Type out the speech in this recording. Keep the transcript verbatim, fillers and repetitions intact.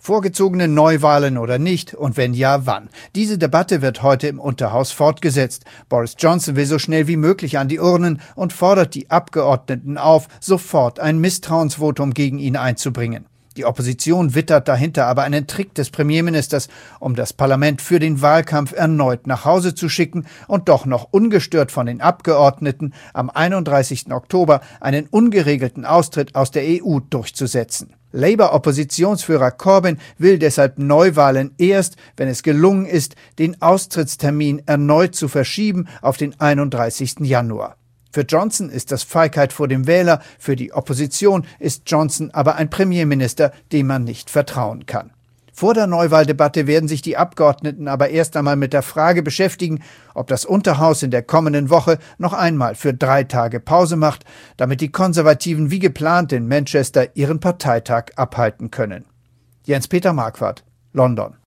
Vorgezogene Neuwahlen oder nicht und wenn ja, wann? Diese Debatte wird heute im Unterhaus fortgesetzt. Boris Johnson will so schnell wie möglich an die Urnen und fordert die Abgeordneten auf, sofort ein Misstrauensvotum gegen ihn einzubringen. Die Opposition wittert dahinter aber einen Trick des Premierministers, um das Parlament für den Wahlkampf erneut nach Hause zu schicken und doch noch ungestört von den Abgeordneten am einunddreißigsten Oktober einen ungeregelten Austritt aus der E U durchzusetzen. Labour-Oppositionsführer Corbyn will deshalb Neuwahlen erst, wenn es gelungen ist, den Austrittstermin erneut zu verschieben auf den einunddreißigsten Januar. Für Johnson ist das Feigheit vor dem Wähler, für die Opposition ist Johnson aber ein Premierminister, dem man nicht vertrauen kann. Vor der Neuwahldebatte werden sich die Abgeordneten aber erst einmal mit der Frage beschäftigen, ob das Unterhaus in der kommenden Woche noch einmal für drei Tage Pause macht, damit die Konservativen wie geplant in Manchester ihren Parteitag abhalten können. Jens-Peter Marquardt, London.